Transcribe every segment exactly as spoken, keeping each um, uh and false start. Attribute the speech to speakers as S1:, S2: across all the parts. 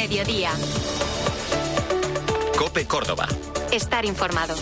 S1: mediodía.
S2: COPE Córdoba.
S1: Estar informado.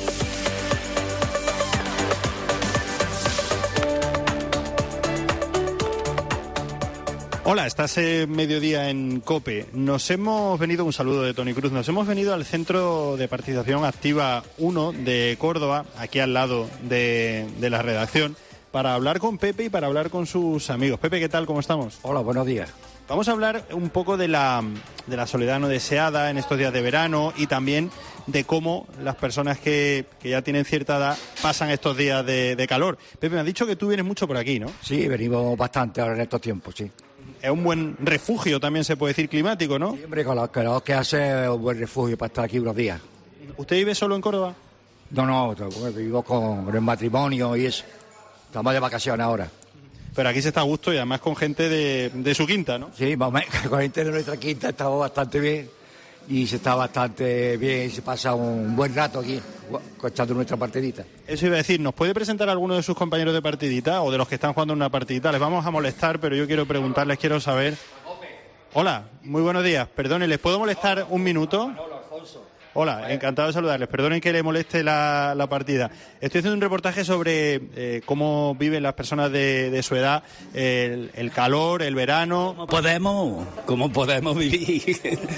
S3: Hola, estás en mediodía en COPE. Nos hemos venido, un saludo de Toni Cruz, nos hemos venido al Centro de Participación Activa uno de Córdoba, aquí al lado de, de la redacción, para hablar con Pepe y para hablar con sus amigos. Pepe, ¿qué tal? ¿Cómo estamos?
S4: Hola, buenos días.
S3: Vamos a hablar un poco de la, de la soledad no deseada en estos días de verano y también de cómo las personas que, que ya tienen cierta edad pasan estos días de, de calor. Pepe, me has dicho que tú vienes mucho por aquí, ¿no?
S4: Sí, venimos bastante ahora en estos tiempos, sí.
S3: Es un buen refugio, también se puede decir, climático, ¿no?
S4: Sí, hombre, con lo que, que hace es un buen refugio para estar aquí unos días.
S3: ¿Usted vive solo en Córdoba?
S4: No, no, vivo con el matrimonio y eso. Estamos de vacaciones ahora.
S3: Pero aquí se está a gusto y además con gente de, de su quinta, ¿no?
S4: Sí, con gente de nuestra quinta estamos bastante bien y se está bastante bien y se pasa un buen rato aquí, echando nuestra partidita.
S3: Eso iba a decir, ¿nos puede presentar a alguno de sus compañeros de partidita o de los que están jugando una partidita? Les vamos a molestar, pero yo quiero preguntarles, quiero saber... Hola, muy buenos días. Perdonen, ¿les puedo molestar un minuto? Hola, encantado de saludarles. Perdonen que le moleste la, la partida. Estoy haciendo un reportaje sobre eh, cómo viven las personas de, de su edad, el, el calor, el verano.
S5: ¿Cómo podemos? ¿Cómo podemos vivir?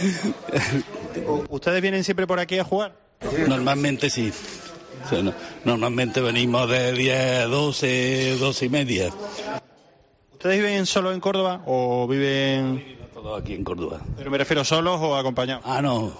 S3: ¿Ustedes vienen siempre por aquí a jugar?
S5: Normalmente sí. O sea, no, normalmente venimos de diez, doce, doce y media.
S3: ¿Ustedes viven solo en Córdoba o viven...?
S5: Todos aquí en Córdoba.
S3: Pero me refiero, ¿solos o acompañados?
S5: Ah, no.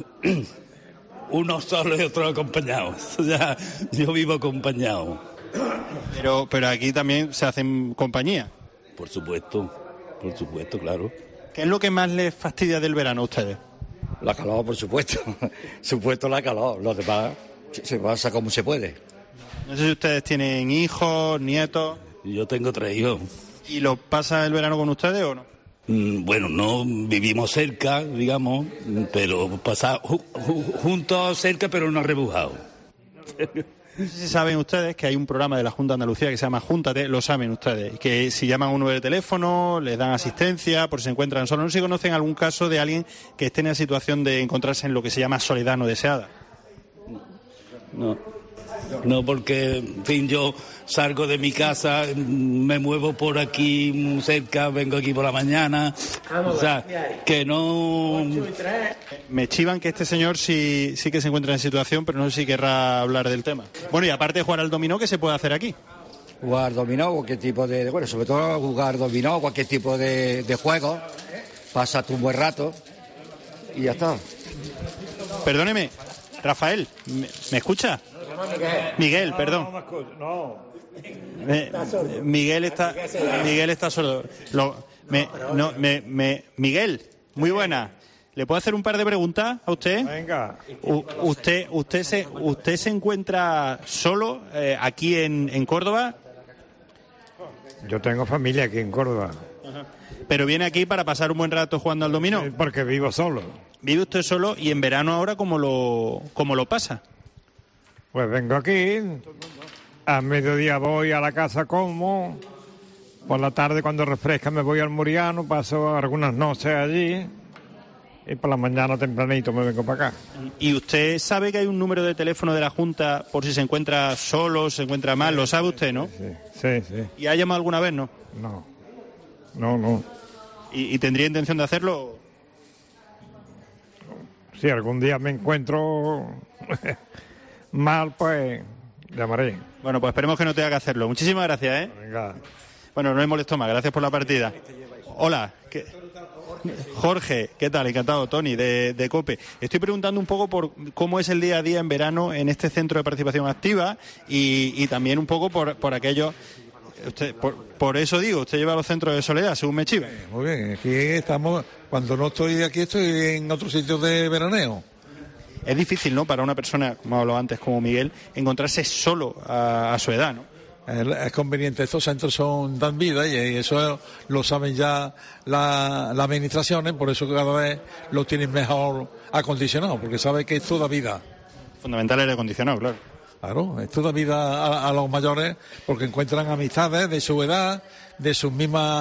S5: Uno solo y otro acompañado. O sea, yo vivo acompañado.
S3: Pero, pero aquí también se hacen compañía.
S5: Por supuesto, por supuesto, claro.
S3: ¿Qué es lo que más les fastidia del verano a ustedes?
S4: La calor, por supuesto. Supuesto la calor. Lo demás se pasa como se puede.
S3: No sé si ustedes tienen hijos, nietos.
S5: Yo tengo tres hijos.
S3: ¿Y lo pasa el verano con ustedes o no?
S5: Bueno, no vivimos cerca, digamos, pero pasamos ju- ju- juntos cerca, pero no rebujados.
S3: No sé si saben ustedes que hay un programa de la Junta de Andalucía que se llama Júntate, lo saben ustedes, que si llaman a un número de teléfono, les dan asistencia por si se encuentran solos. No sé si conocen algún caso de alguien que esté en la situación de encontrarse en lo que se llama soledad no deseada.
S5: No, no, porque, en fin, yo salgo de mi casa, me muevo por aquí cerca, vengo aquí por la mañana, o sea, que no...
S3: Me chivan que este señor sí, sí que se encuentra en situación, pero no sé si querrá hablar del tema. Bueno, y aparte de jugar al dominó, ¿qué se puede hacer aquí?
S4: Jugar dominó, cualquier tipo de... Bueno, sobre todo jugar dominó, cualquier tipo de, de juego. Pásate un buen rato y ya está.
S3: Perdóneme, Rafael, ¿me, ¿me escucha? Miguel, perdón.
S6: No.
S3: Me, Miguel está Miguel está sordo. Lo, me, no, me, me, Miguel, muy buena. ¿Le puedo hacer un par de preguntas a usted?
S6: Venga.
S3: U, usted usted se usted se encuentra solo eh, aquí en, en Córdoba,
S6: Yo tengo familia aquí en Córdoba.
S3: pero viene aquí para pasar un buen rato jugando al dominó.
S6: Eh, Porque vivo solo.
S3: Vive usted solo y en verano ahora cómo lo cómo lo pasa.
S6: Pues vengo aquí. A mediodía voy a la casa, como. Por la tarde, cuando refresca, me voy al Muriano. Paso algunas noches allí. Y por la mañana tempranito me vengo para acá.
S3: ¿Y usted sabe que hay un número de teléfono de la Junta por si se encuentra solo, se encuentra mal? Lo sabe usted, ¿no?
S6: Sí, sí, sí.
S3: ¿Y ha llamado alguna vez, no?
S6: No. No, no.
S3: ¿Y, y tendría intención de hacerlo?
S6: Si algún día me encuentro mal, pues llamaré.
S3: Bueno, pues esperemos que no tenga que hacerlo. Muchísimas gracias, ¿eh?
S6: Venga.
S3: Bueno, no me molesto más. Gracias por la partida. Hola. ¿qué? Jorge, ¿qué tal? Encantado, Toni, de, de COPE. Estoy preguntando un poco por cómo es el día a día en verano en este centro de participación activa y, y también un poco por, por aquello... Usted, por, por eso digo, usted lleva a los centros de soledad, según me chiva.
S7: Muy bien, aquí estamos, cuando no estoy aquí estoy en otro sitio de veraneo.
S3: Es difícil, ¿no?, para una persona, como hablaba antes, como Miguel, encontrarse solo a, a su edad, ¿no?
S7: Es, es conveniente, estos centros son dan vida y eso lo saben ya la- las administraciones, por eso cada vez lo tienen mejor acondicionado, porque saben que esto da vida.
S3: Fundamental el aire acondicionado, claro.
S7: Claro, esto da vida a, a los mayores porque encuentran amistades de su edad, de sus mismas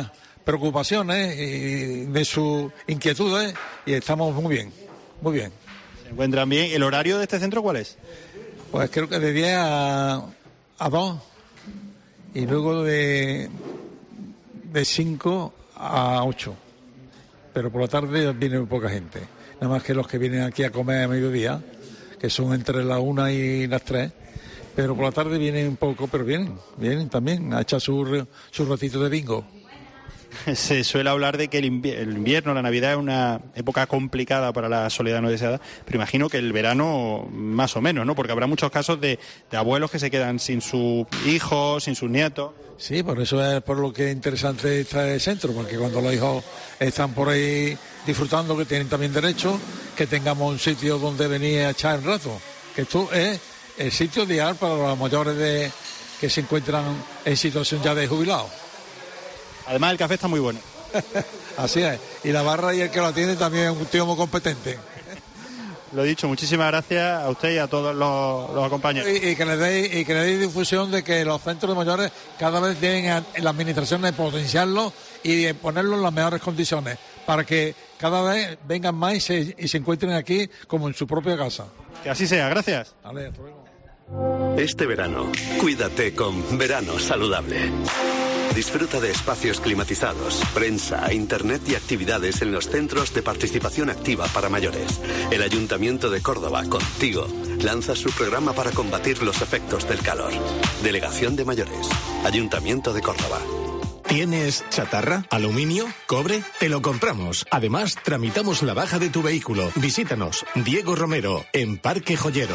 S7: preocupaciones y de sus inquietudes y estamos muy bien, muy bien.
S3: ¿Se encuentran bien? ¿El horario de este centro cuál es?
S7: Pues creo que de diez a, a dos y luego de, de cinco a ocho. Pero por la tarde viene muy poca gente. Nada más que los que vienen aquí a comer a mediodía, que son entre las una y las tres. Pero por la tarde vienen un poco, pero vienen, vienen también a echar su, su ratito de bingo.
S3: Se suele hablar de que el invierno, la Navidad es una época complicada para la soledad no deseada, pero imagino que el verano más o menos, ¿no? Porque habrá muchos casos de, de abuelos que se quedan sin sus hijos, sin sus nietos.
S7: Sí, por eso es por lo que es interesante este centro, porque cuando los hijos están por ahí disfrutando, que tienen también derecho, que tengamos un sitio donde venir a echar el rato, que esto es el sitio ideal para los mayores de que se encuentran en situación ya de jubilado.
S3: Además, el café está muy bueno.
S7: Así es. Y la barra y el que lo atiende también es un tío muy competente.
S3: Lo dicho, muchísimas gracias a usted y a todos los, los acompañantes.
S7: Y, y que le deis y que le deis difusión de que los centros de mayores cada vez tienen en la administración de potenciarlos y de ponerlos en las mejores condiciones para que cada vez vengan más y se, y se encuentren aquí como en su propia casa.
S3: Que así sea, gracias.
S7: Vale, hasta luego.
S1: Este verano, cuídate con Verano Saludable. Disfruta de espacios climatizados, prensa, internet y actividades en los centros de participación activa para mayores. El Ayuntamiento de Córdoba, contigo, lanza su programa para combatir los efectos del calor. Delegación de Mayores, Ayuntamiento de Córdoba.
S2: ¿Tienes chatarra? ¿Aluminio? ¿Cobre? Te lo compramos. Además, tramitamos la baja de tu vehículo. Visítanos, Diego Romero, en Parque Joyero.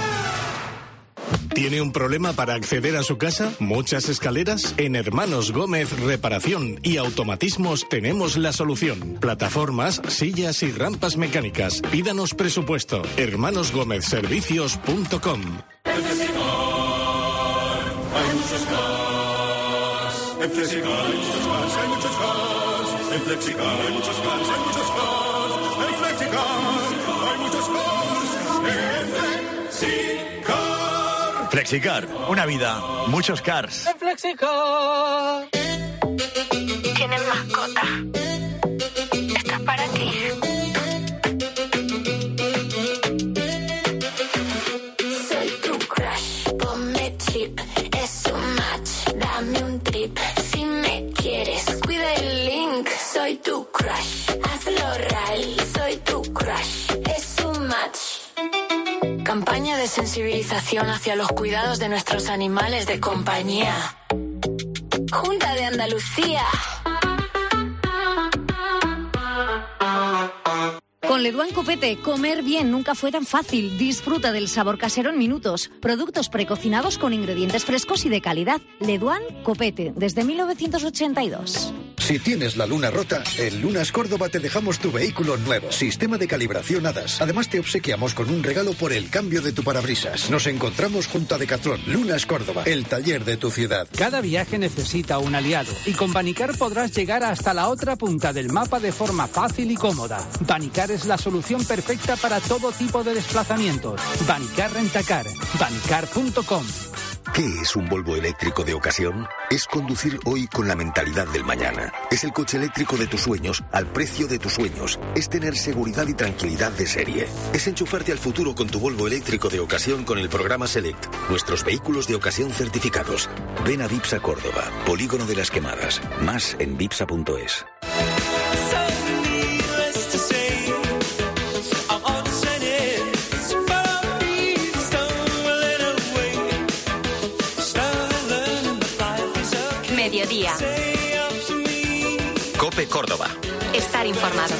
S2: ¿Tiene un problema para acceder a su casa? ¿Muchas escaleras? En Hermanos Gómez Reparación y Automatismos tenemos la solución. Plataformas, sillas y rampas mecánicas. Pídanos presupuesto. hermanos gómez servicios punto com.
S8: En Flexicar hay muchos cars. En Flexicar hay muchos cars, hay muchos cars. En Flexicar hay muchos cars, hay muchos cars. En Flexicar hay muchos cars. En Flexicar.
S9: Flexicar, una vida, muchos cars.
S10: En Flexicar.
S11: ¿Tienes mascota? Esta es para ti. Soy tu crush, ponme chip. Es un match, dame un trip. Si me quieres, cuida el link. Soy tu crush, hazlo real. Soy tu crush, es un match. Campaña de sensibilización hacia los cuidados de nuestros animales de compañía. Junta de Andalucía.
S12: Con Leduan Copete, comer bien nunca fue tan fácil. Disfruta del sabor casero en minutos. Productos precocinados con ingredientes frescos y de calidad. Leduan Copete, desde mil novecientos ochenta y dos.
S13: Si tienes la luna rota, en Lunas Córdoba te dejamos tu vehículo nuevo. Sistema de calibración A D A S. Además te obsequiamos con un regalo por el cambio de tu parabrisas. Nos encontramos junto a Decathlon. Lunas Córdoba, el taller de tu ciudad.
S14: Cada viaje necesita un aliado y con Banicar podrás llegar hasta la otra punta del mapa de forma fácil y cómoda. Banicar es la solución perfecta para todo tipo de desplazamientos. Banicar Rentacar. Banicar punto com.
S15: ¿Qué es un Volvo eléctrico de ocasión? Es conducir hoy con la mentalidad del mañana. Es el coche eléctrico de tus sueños, al precio de tus sueños. Es tener seguridad y tranquilidad de serie. Es enchufarte al futuro con tu Volvo eléctrico de ocasión con el programa Select. Nuestros vehículos de ocasión certificados. Ven a Vipsa Córdoba, Polígono de las Quemadas. Más en vipsa punto es.
S11: Mediodía.
S9: COPE Córdoba.
S11: Estar informado.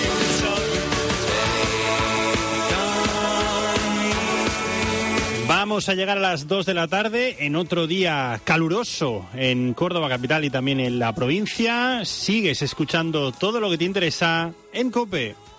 S3: Vamos a llegar a las dos de la tarde en otro día caluroso en Córdoba capital y también en la provincia. Sigues escuchando todo lo que te interesa en COPE.